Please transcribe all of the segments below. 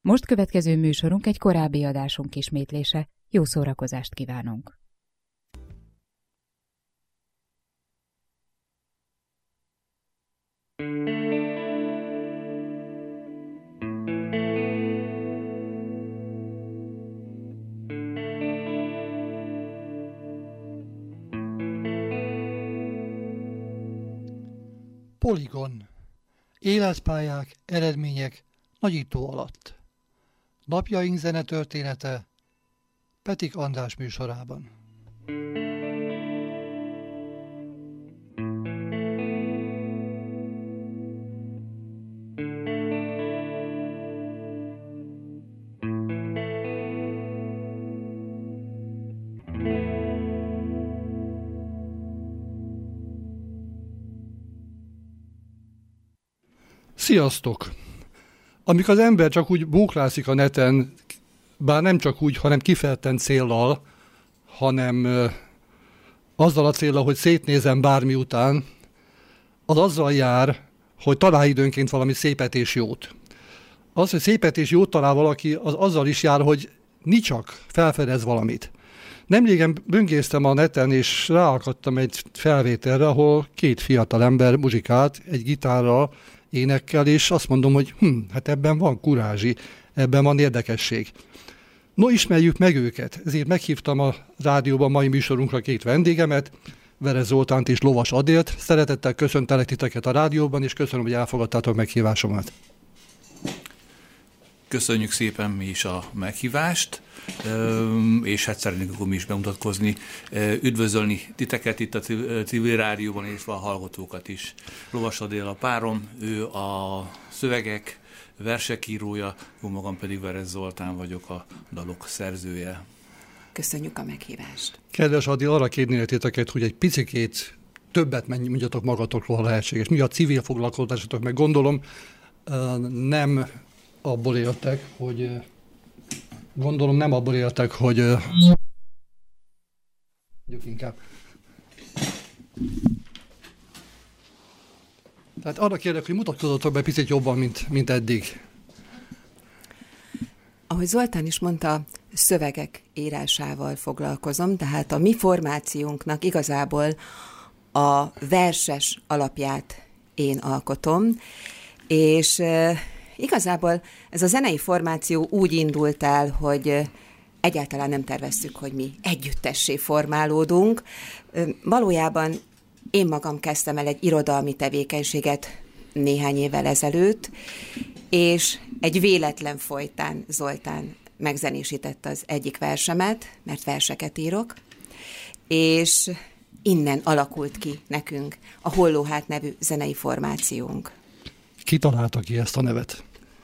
Most következő műsorunk egy korábbi adásunk ismétlése. Jó szórakozást kívánunk! Poligon. Életpályák, eredmények nagyító alatt. Napjaink zenetörténete Petik András műsorában. Sziasztok! Amikor az ember csak úgy bóklászik a neten, bár nem csak úgy, hanem kifejezetten céllal, hanem azzal a céllal, hogy szétnézem bármi után, az azzal jár, hogy talál időnként valami szépet és jót. Az, hogy szépet és jót talál valaki, az azzal is jár, hogy csak felfedez valamit. Nemrégen böngésztem a neten, és ráakadtam egy felvételre, ahol két fiatal ember muzsikált egy gitárral, énekkel, és azt mondom, hogy hát ebben van kurázsi, ebben van érdekesség. No, ismerjük meg őket, ezért meghívtam a rádióban mai műsorunkra két vendégemet, Veress Zoltánt és Lovas Adélt. Szeretettel köszöntelek titeket a rádióban, és köszönöm, hogy elfogadtátok meghívásomat. Köszönjük szépen mi is a meghívást, és hát szeretnénk akkor mi is bemutatkozni, üdvözölni titeket itt a civil rádióban, és a hallgatókat is. Lovas Adél a párom, ő a szövegek, versekírója, jó magam pedig Veress Zoltán vagyok, a dalok szerzője. Köszönjük a meghívást. Kedves Adél, arra kérnélek titeket, hogy egy picikét többet mondjatok magatokról, ha lehetséges. Mi a civil foglalkozásotok, meg gondolom nem abból éltek, hogy inkább. Tehát arra kérlek, hogy mutatkozzatok be picit jobban, mint eddig. Ahogy Zoltán is mondta, szövegek írásával foglalkozom, tehát a mi formációnknak igazából a verses alapját én alkotom, és igazából ez a zenei formáció úgy indult el, hogy egyáltalán nem terveztük, hogy mi együttessé formálódunk. Valójában én magam kezdtem el egy irodalmi tevékenységet néhány évvel ezelőtt, és egy véletlen folytán Zoltán megzenésítette az egyik versemet, mert verseket írok, és innen alakult ki nekünk a Hollóhát nevű zenei formációnk. Ki találta ki ezt a nevet?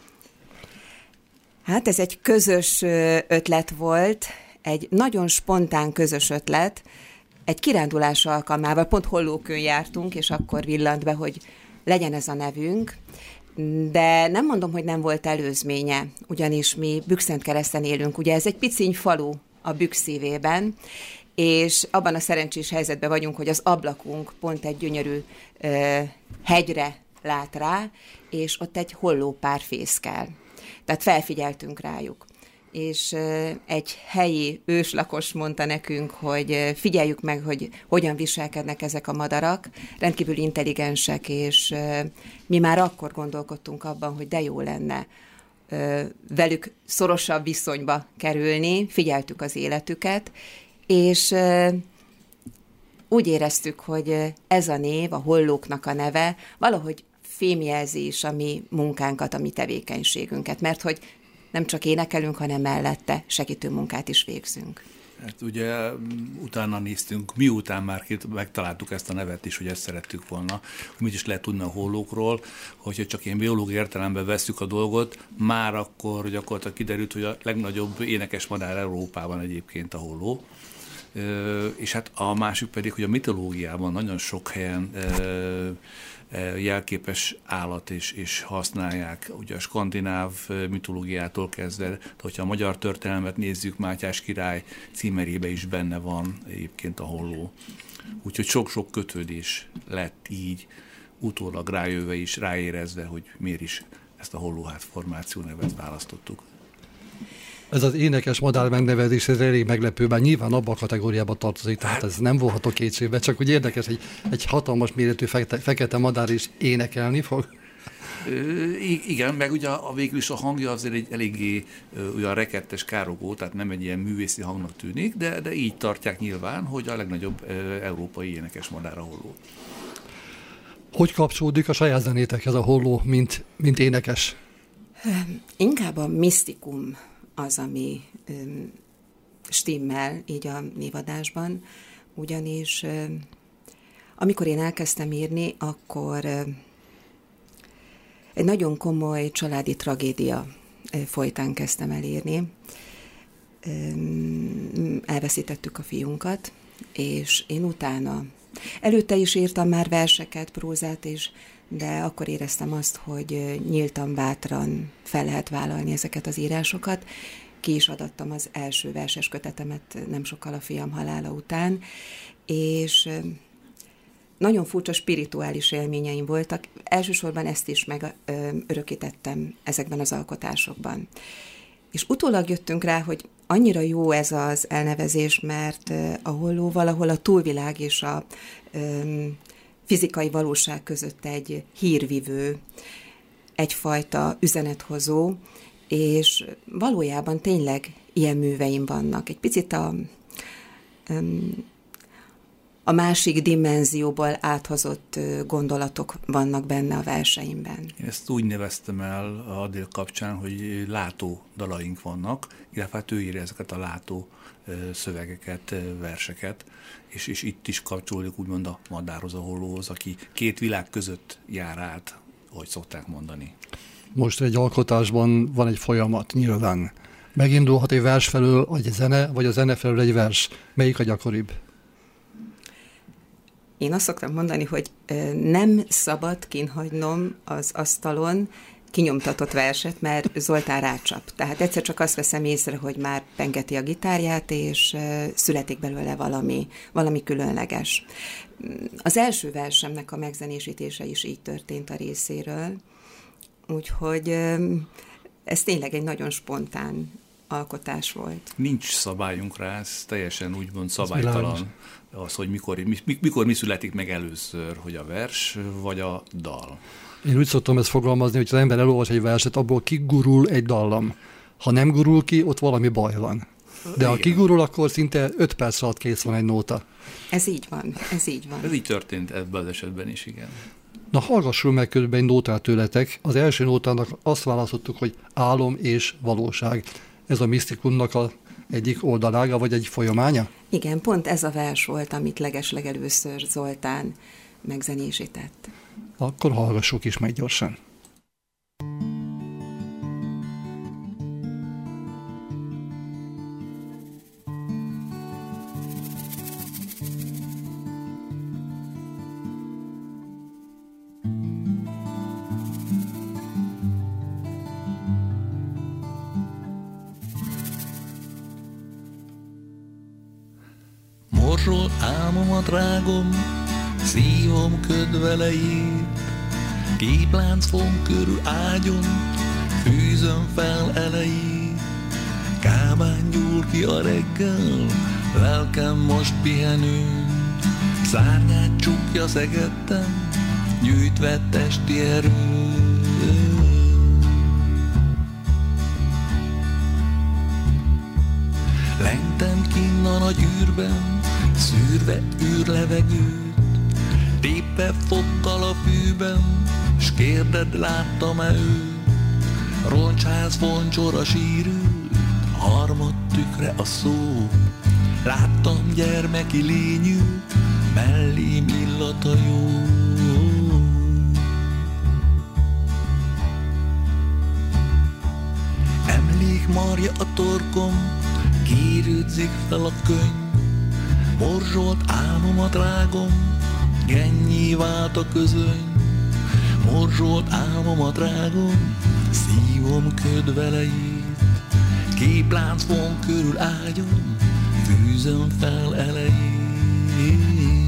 Hát ez egy közös ötlet volt, egy nagyon spontán közös ötlet. Egy kirándulás alkalmával pont Hollókön jártunk, és akkor villant be, hogy legyen ez a nevünk. De nem mondom, hogy nem volt előzménye, ugyanis mi Bükszentkereszten élünk. Ugye ez egy piciny falu a Bükk szívében, és abban a szerencsés helyzetben vagyunk, hogy az ablakunk pont egy gyönyörű hegyre lát rá, és ott egy hollópár fészkel. Tehát felfigyeltünk rájuk. És egy helyi őslakos mondta nekünk, hogy figyeljük meg, hogy hogyan viselkednek ezek a madarak, rendkívül intelligensek, és mi már akkor gondolkodtunk abban, hogy de jó lenne velük szorosabb viszonyba kerülni, figyeltük az életüket, és úgy éreztük, hogy ez a név, a hollóknak a neve valahogy fémjelzi is a mi munkánkat, a mi tevékenységünket, mert hogy nem csak énekelünk, hanem mellette segítő munkát is végzünk. Hát ugye utána néztünk, miután már megtaláltuk ezt a nevet is, hogy ezt szerettük volna, hogy mit is lehet tudni a hollókról, hogyha csak ilyen biológiai értelemben vesszük a dolgot, már akkor gyakorlatilag kiderült, hogy a legnagyobb énekes madár Európában egyébként a holló. És hát a másik pedig, hogy a mitológiában nagyon sok helyen jelképes állat és használják, ugye a skandináv mitológiától kezdve, de hogyha a magyar történelmet nézzük, Mátyás király címerébe is benne van egyébként a holló. Úgyhogy sok-sok kötődés lett így, utólag rájöve is, ráérezve, hogy miért is ezt a Hollóhát formáció nevet választottuk. Ez az énekes madár megnevezés, ez elég meglepő, bár nyilván abba a kategóriába tartozik, tehát ez nem volhatok kétségbe, csak úgy érdekes, hogy egy hatalmas méretű fekete madár is énekelni fog. Igen, meg ugye végül is a hangja azért egy eléggé olyan rekettes, károgó, tehát nem egy ilyen művészi hangnak tűnik, de így tartják nyilván, hogy a legnagyobb európai énekes madár a holló. Hogy kapcsolódik a saját zenétekhez a holló, mint énekes? Inkább a misztikum az, ami stimmel így a névadásban, ugyanis amikor én elkezdtem írni, akkor egy nagyon komoly családi tragédia folytán kezdtem el írni. Elveszítettük a fiunkat, és én utána, előtte is írtam már verseket, prózát is, de akkor éreztem azt, hogy nyíltan, bátran fel lehet vállalni ezeket az írásokat. Ki is adattam az első verses kötetemet nem sokkal a fiam halála után, és nagyon furcsa spirituális élményeim voltak. Elsősorban ezt is megörökítettem ezekben az alkotásokban. És utólag jöttünk rá, hogy annyira jó ez az elnevezés, mert a holló valahol a túlvilág és a fizikai valóság között egy hírvivő, egyfajta üzenethozó, és valójában tényleg ilyen műveim vannak. Egy picit a másik dimenzióból áthozott gondolatok vannak benne a verseimben. Én ezt úgy neveztem el a Adél kapcsán, hogy látó dalaink vannak, illetve hát ő írja ezeket a látó szövegeket, verseket, és itt is kapcsolódik úgymond a madárhoz, a hollóhoz, aki két világ között jár át, ahogy szokták mondani. Most egy alkotásban van egy folyamat, nyilván. Megindulhat egy vers felől egy zene, vagy a zene felől egy vers. Melyik a gyakoribb? Én azt szoktam mondani, hogy nem szabad kínhagynom az asztalon kinyomtatott verset, mert Zoltán rácsap. Tehát egyszer csak azt veszem észre, hogy már pengeti a gitárját, és születik belőle valami különleges. Az első versemnek a megzenésítése is így történt a részéről, úgyhogy ez tényleg egy nagyon spontán alkotás volt. Nincs szabályunk rá, ez teljesen úgymond szabálytalan az, hogy mikor mi születik meg először, hogy a vers vagy a dal. Én úgy szoktam ezt fogalmazni, hogy az ember elolvas egy verset, abból kigurul egy dallam. Ha nem gurul ki, ott valami baj van. De ha kigurul, akkor szinte 5 perc alatt kész van egy nóta. Ez így van, ez így van. Ez így történt ebben az esetben is, igen. Na, hallgassunk meg körülbelül egy nótát tőletek. Az első nótának azt választottuk, hogy álom és valóság. Ez a misztikumnak az egyik oldalága, vagy egy folyamánya? Igen, pont ez a vers volt, amit legeslegelőször Zoltán megzenésített. Akkor hallgassuk is meg gyorsan. Morzsolt álmomat rágom, szívom ködvelejét, képláncfon körül ágyon, fűzöm fel elejét. Kábán gyúl ki a reggel, lelkem most pihenő, szárnyát csukja szegettem, gyűjtve testi erő. Lengtem kinn a nagy űrben, szűrve űrlevegőt, tépve fokkal a fűben, s kérded, láttam-e őt? Roncsház foncsora sírült, harmad tükre a szó. Láttam gyermeki lényűt, mellém illata jó. Emlék marja a torkom, kérődzik fel a könyv. Morzsolt álmomat rágom, gennyé vált a közöny. Morzsolt álmomat rágom, szívom ködvelejét. Képláncfon körül ágyom, fűzöm fel elejét.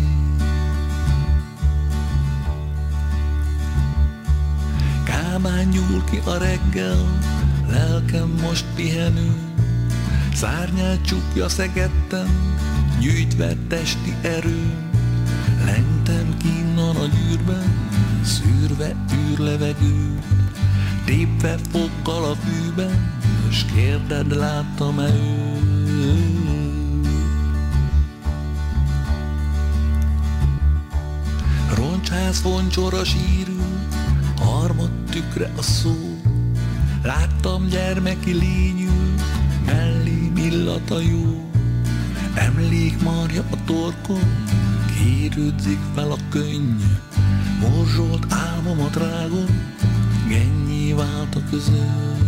Kábán nyúl ki a reggel, lelkem most pihenő, szárnyát csukja szegettem, gyűjtve testi erőm. Lengtem kinnan a gyűrben, szűrve űrlevegőt, tépve fokkal a fűben, s kérded, láttam-e őt. Roncsház foncsora sírül, harmad tükre a szó, láttam gyermeki lényül, mellém illata jó. Emlék marja a torkom, kérődzik fel a könny, morzsolt álmomat rágom, gennyé vált a közöm.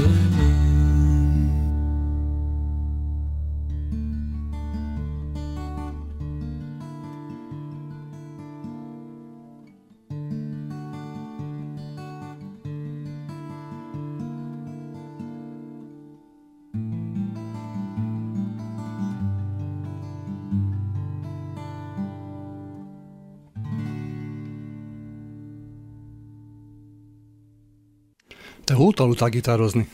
Te hol tanultál gitározni?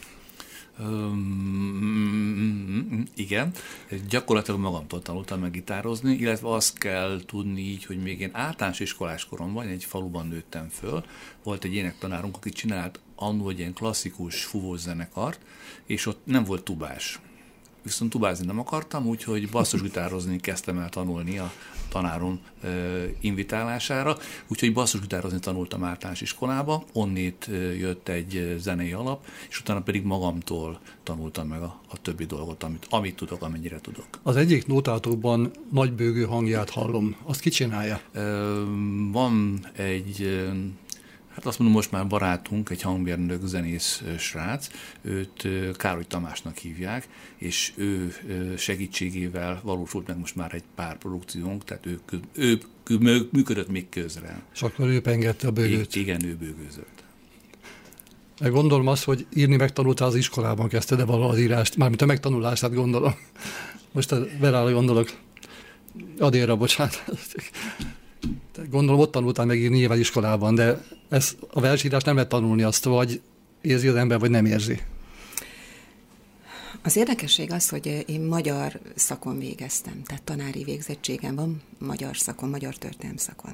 Igen, gyakorlatilag magamtól tanultam meg gitározni, illetve azt kell tudni így, hogy még én általános iskolás koromban egy faluban nőttem föl, volt egy énektanárunk, aki csinált annó egy ilyen klasszikus fúvós zenekart, és ott nem volt tubás. Viszont tubázni nem akartam, úgyhogy basszusgitározni kezdtem el tanulni a tanárom invitálására, úgyhogy basszusgitározni tanultam általános iskolába, onnét jött egy zenei alap, és utána pedig magamtól tanultam meg a többi dolgot, amit tudok, amennyire tudok. Az egyik nótátokban nagybőgő hangját hallom. Azt ki csinálja? Van egy... Hát azt mondom, most már barátunk, egy hangmérnök, zenész srác, őt Károly Tamásnak hívják, és ő segítségével valósult meg most már egy pár produkciónk, tehát ő működött még közre. És akkor ő pengette a bőgőt. Igen, ő bőgőzött. Meg gondolom azt, hogy írni megtanultál az iskolában, kezdted-e valahol az írást, mármint a megtanulását gondolom. Most a Verára gondolok. Adélra, bocsánat. Gondolom, ott tanultál megírni nyilván iskolában, de a versírást nem lehet tanulni, azt vagy érzi az ember, vagy nem érzi. Az érdekesség az, hogy én magyar szakon végeztem, tehát tanári végzettségem van magyar szakon, magyar történelem szakon.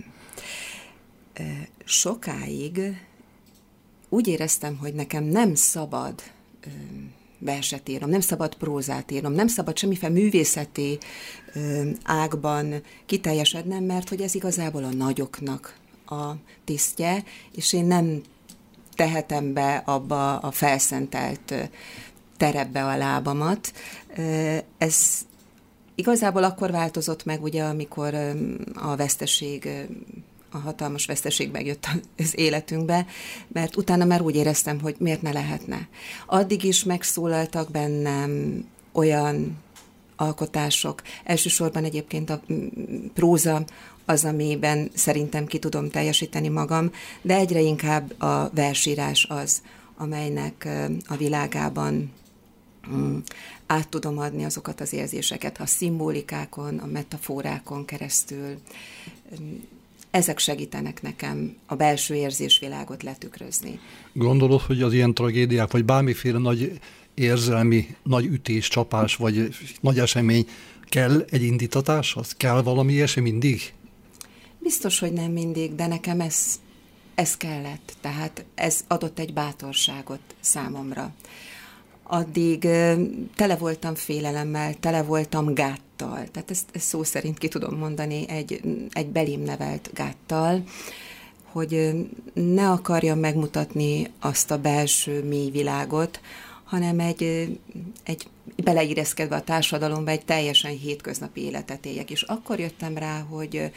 Sokáig úgy éreztem, hogy nekem nem szabad verset írnom, nem szabad prózát írnom, nem szabad semmiféle művészeti ágban kiteljesednem, mert hogy ez igazából a nagyoknak a tisztje, és én nem tehetem be abba a felszentelt terepbe a lábamat. Ez igazából akkor változott meg, ugye, amikor a veszteség, a hatalmas veszteség megjött az életünkbe, mert utána már úgy éreztem, hogy miért ne lehetne. Addig is megszólaltak bennem olyan alkotások, elsősorban egyébként a próza az, amiben szerintem ki tudom teljesíteni magam, de egyre inkább a versírás az, amelynek a világában át tudom adni azokat az érzéseket, a szimbolikákon, a metaforákon keresztül. Ezek segítenek nekem a belső érzésvilágot letükrözni. Gondolod, hogy az ilyen tragédiák, vagy bármiféle nagy érzelmi, nagy ütés, csapás, vagy nagy esemény kell egy indítatáshoz? Kell valami ilyesmi mindig? Biztos, hogy nem mindig, de nekem ez kellett. Tehát ez adott egy bátorságot számomra. Addig tele voltam félelemmel, tele voltam gáttal. Tehát ezt szó szerint ki tudom mondani, egy belém nevelt gáttal, hogy ne akarjam megmutatni azt a belső mély világot, hanem egy beleilleszkedve a társadalomba egy teljesen hétköznapi életet éljek. És akkor jöttem rá, hogy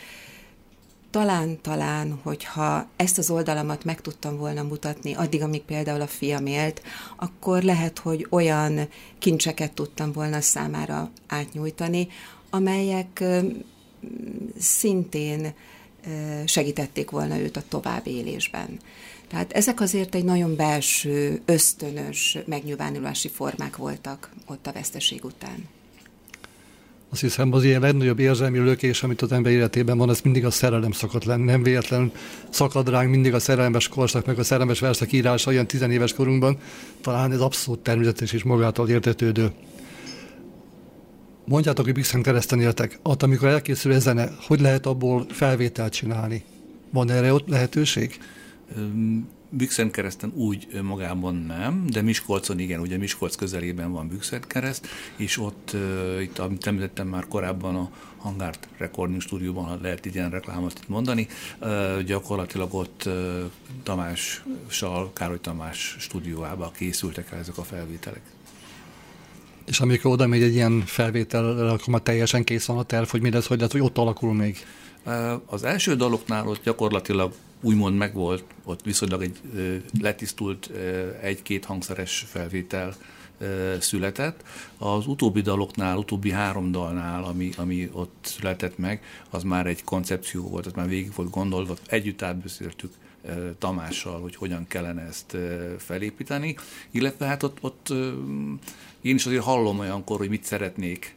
talán, hogyha ezt az oldalamat meg tudtam volna mutatni, addig, amíg például a fiam élt, akkor lehet, hogy olyan kincseket tudtam volna számára átnyújtani, amelyek szintén segítették volna őt a továbbélésben. Tehát ezek azért egy nagyon belső, ösztönös megnyilvánulási formák voltak ott a veszteség után. Azt hiszem, az ilyen legnagyobb érzelmi lökés, amit az ember életében van, ez mindig a szerelem szokott lenni. Nem véletlenül szakad ránk mindig a szerelmes korszak, meg a szerelmes versek írása olyan 10 éves korunkban. Talán ez abszolút természetes és magától értetődő. Mondjátok, hogy Bükszent kereszten éltek. Ott, amikor elkészül a zene, hogy lehet abból felvételt csinálni? Van erre ott lehetőség? Bükszent kereszten úgy magában nem, de Miskolcon igen, ugye Miskolc közelében van Bükszent kereszt, és ott, itt, amit említettem már korábban, a Hangárt Recording Stúdióban, ha lehet így ilyen reklámot itt mondani, gyakorlatilag ott Tamással, Károly Tamás stúdiójába készültek el ezek a felvételek. És amikor oda megy egy ilyen felvétel, akkor már teljesen kész van a terv, hogy mindez, hogy lehet, hogy ott alakul még? Az első daloknál ott gyakorlatilag úgymond megvolt, ott viszonylag egy letisztult egy-két hangszeres felvétel született. Az utóbbi daloknál, utóbbi 3 dalnál, ami ott született meg, az már egy koncepció volt, az már végig volt gondolva, együtt átbeszéltük Tamással, hogy hogyan kellene ezt felépíteni, illetve hát ott én is azért hallom olyankor, hogy mit szeretnék.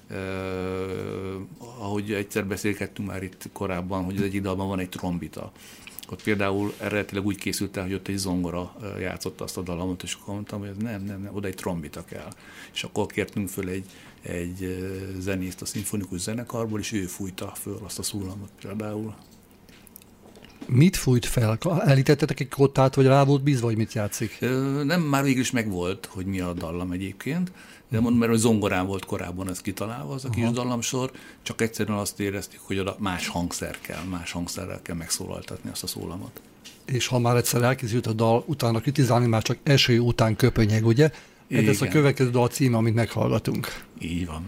Ahogy egyszer beszélgettünk már itt korábban, hogy az egyik dalban van egy trombita. Ott például eredetileg úgy készült el, hogy ott egy zongora játszotta azt a dallamot, és akkor mondtam, hogy ez nem, oda egy trombita kell. És akkor kértünk föl egy zenészt a szimfonikus zenekarból, és ő fújta föl azt a szólamot például. Mit fújt fel? Elítettetek egy kottát, vagy rá volt bízva, hogy mit játszik? Nem, már végül is megvolt, hogy mi a dallam egyébként, de mondom, mert zongorán volt korábban ez kitalálva, az a kis dallamsor, csak egyszerűen azt éreztük, hogy oda más hangszerrel kell megszólaltatni azt a szólamot. És ha már egyszer elkészült a dal, utána kritizálni már csak eső után köpönyeg, ugye? Ez a következő dal címe, amit meghallgatunk. Így van.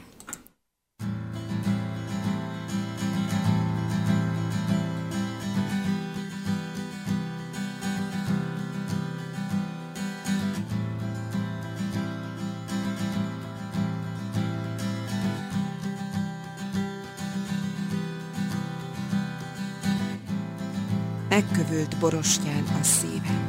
Megkövült borostyán a szívem.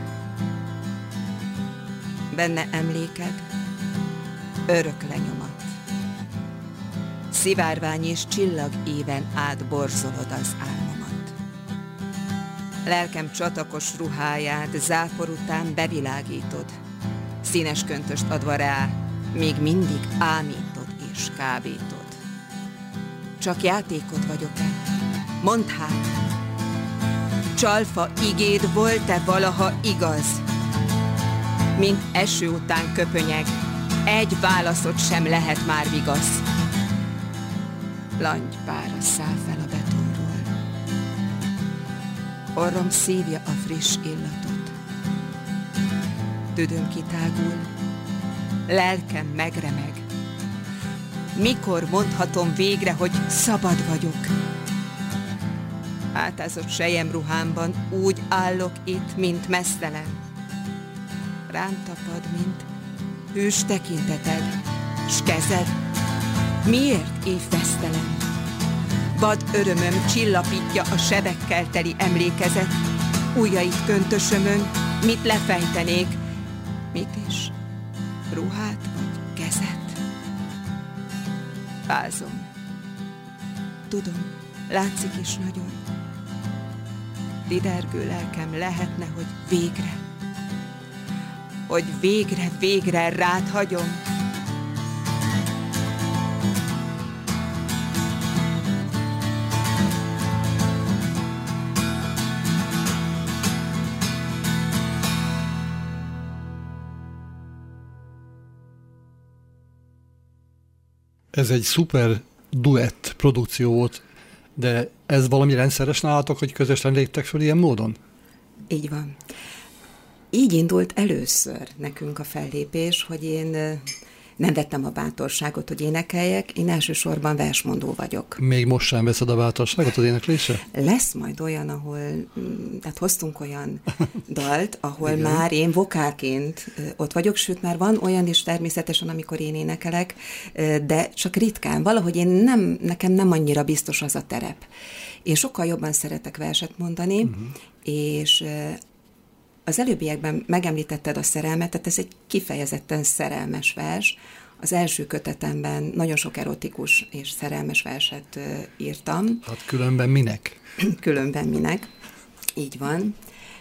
Benne emléked, örök lenyomat. Szivárvány és csillag éven át borzolod az álmomat. Lelkem csatakos ruháját zápor után bevilágítod, színes köntöst adva rá, még mindig ámítod és kábítod. Csak játékod vagyok-e? Mondd hát! Csalfa igéd volt-e valaha igaz? Mint eső után köpönyeg, egy válaszod sem lehet már vigasz. Langypára száll fel a betonról. Orrom szívja a friss illatot. Tüdőm kitágul, lelkem megremeg. Mikor mondhatom végre, hogy szabad vagyok? Átázott selyemruhámban úgy állok itt, mint meztelen. Rám tapad, mint hűs tekinteted, s kezed. Miért évvesztelen? Vad örömöm csillapítja a sebekkel teli emlékezet. Ujjait köntösömön, mit lefejtenék? Mit is? Ruhát vagy kezet? Fázom. Tudom, látszik is nagyon. Didergő lelkem lehetne, hogy végre rád hagyom. Ez egy szuper duett produkció volt, de ez valami rendszeres nálatok, hogy közösen léptek föl ilyen módon? Így van. Így indult először nekünk a fellépés, hogy én nem vettem a bátorságot, hogy énekeljek, én elsősorban versmondó vagyok. Még most sem veszed a bátorságot az éneklésre? Lesz majd olyan, ahol, tehát hoztunk olyan dalt, ahol már én vokálként ott vagyok, sőt már van olyan is természetesen, amikor én énekelek, de csak ritkán. Valahogy nekem nem annyira biztos az a terep. Én sokkal jobban szeretek verset mondani, és az előbbiekben megemlítetted a szerelmet, tehát ez egy kifejezetten szerelmes vers, az első kötetemben nagyon sok erotikus és szerelmes verset írtam. Hát különben minek? Különben minek, így van.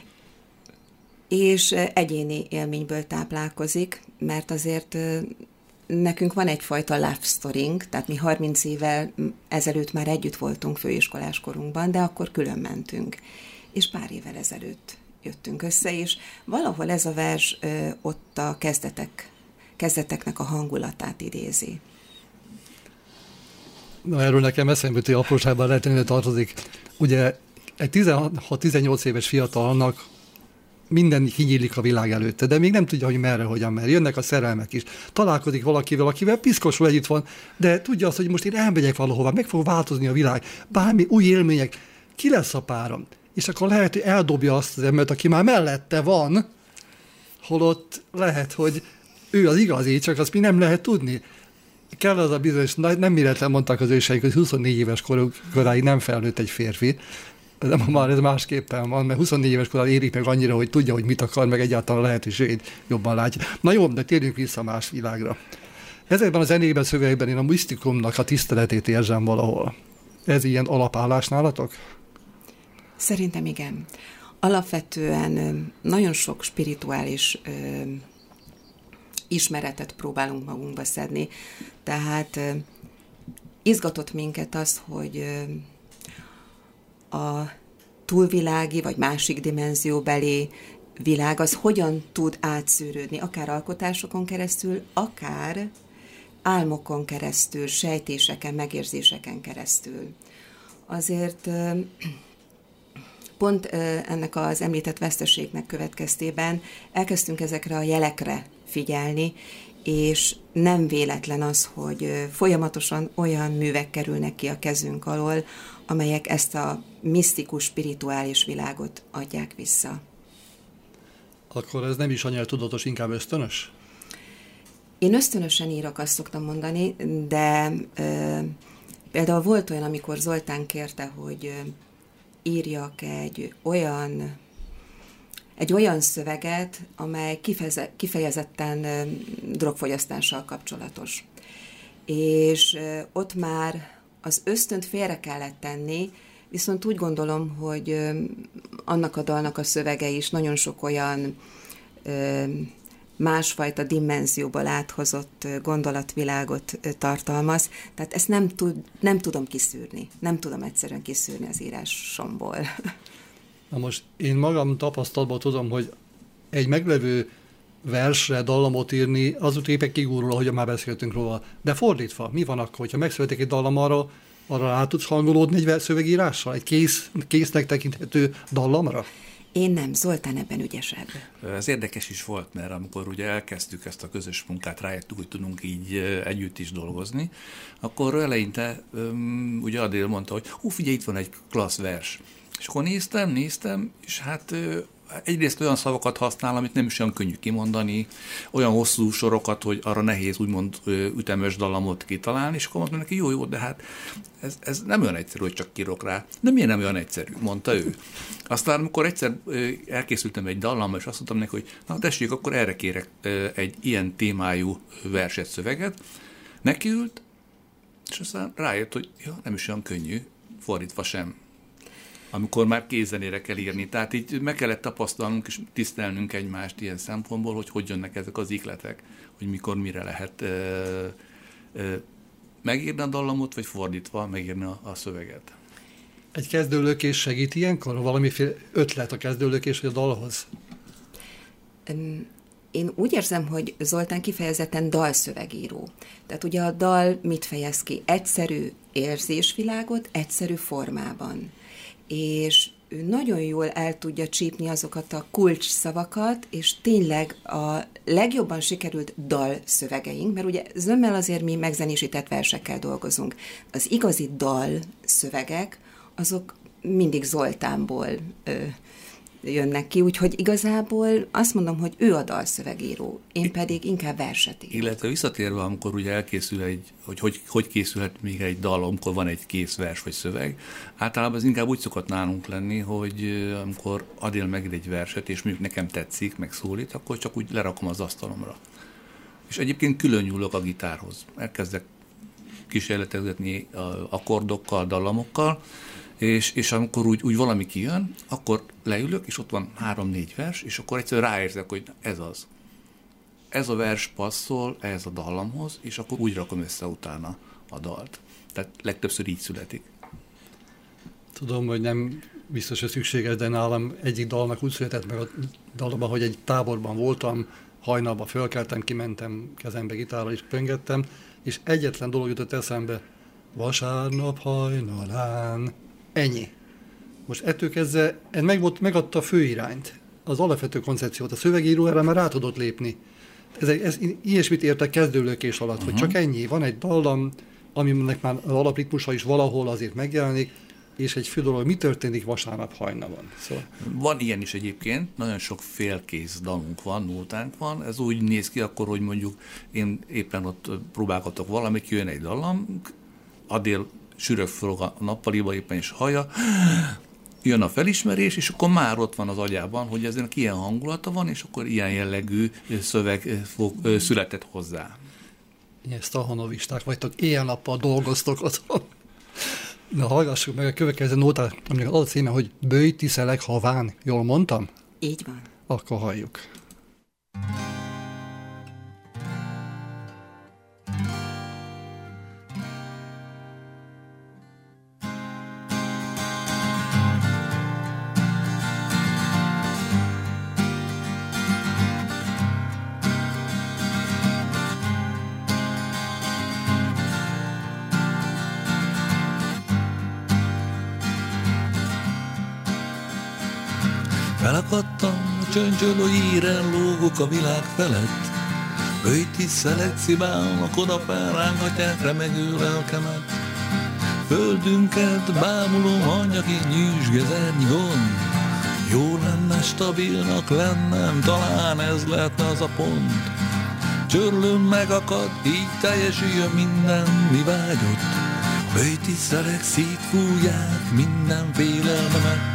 És egyéni élményből táplálkozik, mert azért nekünk van egyfajta love storynk, tehát mi 30 évvel ezelőtt már együtt voltunk főiskolás korunkban, de akkor külön mentünk. És pár évvel ezelőtt jöttünk össze, és valahol ez a vers ott a kezdeteknek a hangulatát idézi. Na, erről nekem eszembe jutott, hogy apróságban lehetően tartozik. Ugye egy 16-18 éves fiatalnak minden kinyílik a világ előtte, de még nem tudja, hogy merre, hogyan, mert jönnek a szerelmek is. Találkozik valakivel, akivel piszkosul együtt van, de tudja azt, hogy most én elmegyek valahova, meg fog változni a világ, bármi új élmények, ki lesz a párom? És akkor lehet, hogy eldobja azt az embert, aki már mellette van, holott lehet, hogy ő az igazi, csak azt mi nem lehet tudni. Kell az a bizonyos, nem véletlen mondták az őseink, hogy 24 éves koráig nem felnőtt egy férfi, de már ez másképpen van, mert 24 éves korán érik meg annyira, hogy tudja, hogy mit akar, meg egyáltalán lehetőségét jobban látja. Na jó, de térjünk vissza más világra. Ezekben a zenében, szövegekben én a misztikumnak a tiszteletét érzem valahol. Ez ilyen alapállás nálatok? Szerintem igen. Alapvetően nagyon sok spirituális ismeretet próbálunk magunkba szedni. Tehát izgatott minket az, hogy a túlvilági vagy másik dimenzióbeli világ az hogyan tud átszűrődni, akár alkotásokon keresztül, akár álmokon keresztül, sejtéseken, megérzéseken keresztül. Azért pont ennek az említett veszteségnek következtében elkezdtünk ezekre a jelekre figyelni, és nem véletlen az, hogy folyamatosan olyan művek kerülnek ki a kezünk alól, amelyek ezt a misztikus, spirituális világot adják vissza. Akkor ez nem is annyira tudatos, inkább ösztönös? Én ösztönösen írok, azt szoktam mondani, de például volt olyan, amikor Zoltán kérte, hogy írjak egy olyan szöveget, amely kifejezetten drogfogyasztással kapcsolatos. És ott már az ösztönt félre kellett tenni, viszont úgy gondolom, hogy annak a dalnak a szövege is nagyon sok olyan másfajta dimenzióból áthozott gondolatvilágot tartalmaz, tehát ezt nem tudom kiszűrni. Nem tudom egyszerűen kiszűrni az írásomból. Na most én magam tapasztalatban tudom, hogy egy meglevő versre dallamot írni, az éppen kigúrul, ahogy már beszéltünk róla. De fordítva, mi van akkor, hogyha megszületik egy dallam arra rá tudsz hangolódni egy szövegírással? Egy késznek tekinthető dallamra? Én nem, Zoltán ebben ügyesebb. Ez érdekes is volt, mert amikor ugye elkezdtük ezt a közös munkát, rájöttük, hogy tudunk így együtt is dolgozni, akkor eleinte ugye Adél mondta, hogy figyelj, itt van egy klassz vers. És akkor néztem, és hát egyrészt olyan szavakat használ, amit nem is olyan könnyű kimondani, olyan hosszú sorokat, hogy arra nehéz úgymond ütemes dallamot kitalálni, és akkor mondtam neki, jó, de hát ez nem olyan egyszerű, hogy csak kirok rá. De miért nem olyan egyszerű, mondta ő. Aztán, amikor egyszer elkészültem egy dallammal, és azt mondtam neki, hogy na tessék, akkor erre kérek egy ilyen témájú verset, szöveget. Nekiült, és aztán rájött, hogy nem is olyan könnyű, fordítva sem, amikor már kézzenére kell írni. Tehát így meg kellett tapasztalnunk és tisztelnünk egymást ilyen szempontból, hogy jönnek ezek az ikletek, hogy mikor, mire lehet megírni a dallamot, vagy fordítva megírni a szöveget. Egy kezdőlökés segít ilyenkor? Valamiféle ötlet a kezdőlökés vagy a dalhoz? Én úgy érzem, hogy Zoltán kifejezetten dalszövegíró. Tehát ugye a dal mit fejez ki? Egyszerű érzésvilágot, egyszerű formában. És ő nagyon jól el tudja csípni azokat a kulcs szavakat, és tényleg a legjobban sikerült dalszövegeink, mert ugye zömmel azért mi megzenésített versekkel dolgozunk. Az igazi dalszövegek, azok mindig Zoltánból jönnek ki, úgyhogy igazából azt mondom, hogy ő a dalszövegíró, én pedig inkább verset írok. Illetve visszatérve, amikor ugye elkészül hogy készülhet még egy dal, amikor van egy kész vers vagy szöveg, általában ez inkább úgy szokott nálunk lenni, hogy amikor Adél megír egy verset, és mondjuk nekem tetszik, meg szólít, akkor csak úgy lerakom az asztalomra. És egyébként külön nyúlok a gitárhoz. Elkezdek kísérletezgetni akkordokkal, dallamokkal, és amikor úgy valami kijön, akkor leülök, és ott van 3-4 vers, és akkor egyszerűen ráérzek, hogy ez az. Ez a vers passzol ehhez a dallamhoz, és akkor úgy rakom össze utána a dalt. Tehát legtöbbször így születik. Tudom, hogy nem biztos, hogy szükséges, de nálam egyik dalnak úgy született meg a dalban, hogy egy táborban voltam, hajnalban fölkeltem, kimentem, kezembe gitárral is pöngettem, és egyetlen dolog jutott eszembe, vasárnap hajnalán, ennyi. Most ettől kezdve megadta a főirányt, az alapvető koncepciót, a szövegíró erre már rá tudott lépni. Ez ilyesmit értek kezdőlökés alatt, hogy csak ennyi, van egy dallam, aminek már az alapritmusa is valahol azért megjelenik, és egy fő dolog, mi történik vasárnap hajnalban. Szóval. Van ilyen is egyébként, nagyon sok félkész dalunk van, nótánk van, ez úgy néz ki akkor, hogy mondjuk én éppen ott próbálgatok valamit, jön egy dallam, Adél sürög föl a nappaliba éppen is hallja, jön a felismerés, és akkor már ott van az agyában, hogy eznek ilyen hangulata van, és akkor ilyen jellegű szöveg született hozzá. Ilyen stahanovisták vagytok, éjjel-nappal dolgoztok otthon. Na, hallgassuk meg a következő nótát, aminek az a címe, hogy Bőjt iszelek haván. Jól mondtam? Így van. Akkor halljuk. Felakadtam a csöncsölő íren, lógok a világ felett. Bőjt iszelek, szibálnak, oda felrángatják remegő lelkemet. Földünket bámulom, anyagi nyűsgezernyi gond. Jó lenne stabilnak lennem, talán ez lehetne az a pont. Csörlöm megakad, így teljesüljön minden, mi vágyott. Bőjt iszelek, szétfújják minden félelmemet.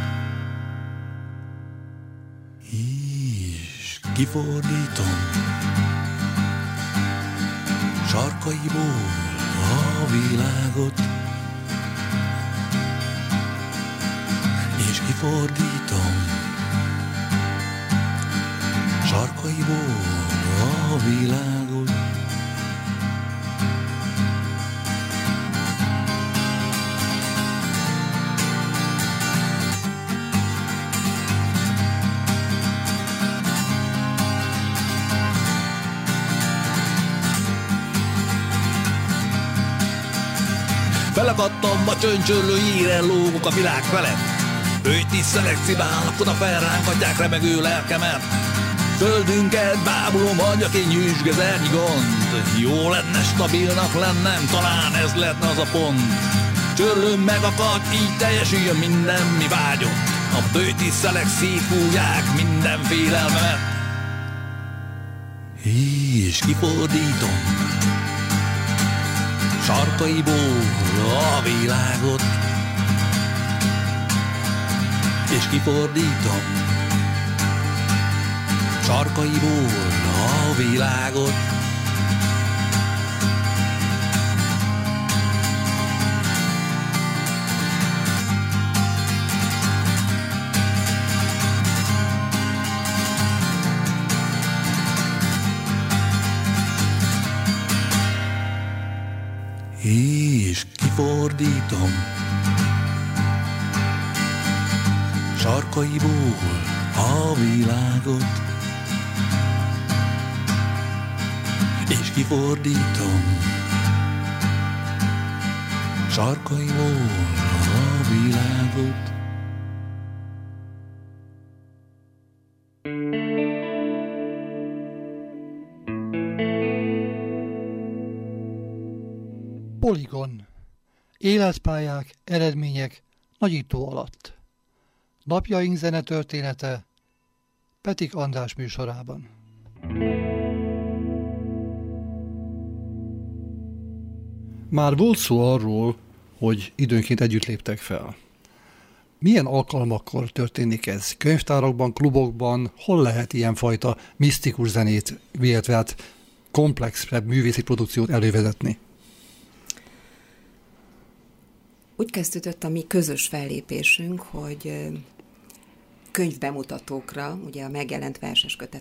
Kifordítom sarkaiból a világot, és kifordítom sarkaiból a világot. Felakadtam a csöncsörlő íren, lógok a világ felett. Bőjt iszelek, szibálnak, oda felrángatják remegő lelkemet. Földünket bámulom, anyagi nyűsgezernyi gond. Jó lenne stabilnak lennem, talán ez lehetne az a pont. Csörlőm megakad, így teljesüljön minden, mi vágyott. A bőjt iszelek, szétfújják minden félelmemet. És kifordítom sarkaiból a világot, és kifordítom sarkaiból a világot. És kifordítom sarkaiból a világot, és kifordítom sarkaiból a világot. Poligon. Életpályák, eredmények nagyító alatt. Napjaink zenetörténete Petik András műsorában. Már volt szó arról, hogy időnként együtt léptek fel. Milyen alkalmakkor történik ez? Könyvtárakban, klubokban? Hol lehet ilyenfajta misztikus zenét, illetve komplexebb művészi produkciót elővezetni? Úgy kezdődött a mi közös fellépésünk, hogy könyvbemutatókra, ugye a megjelent verses kötetek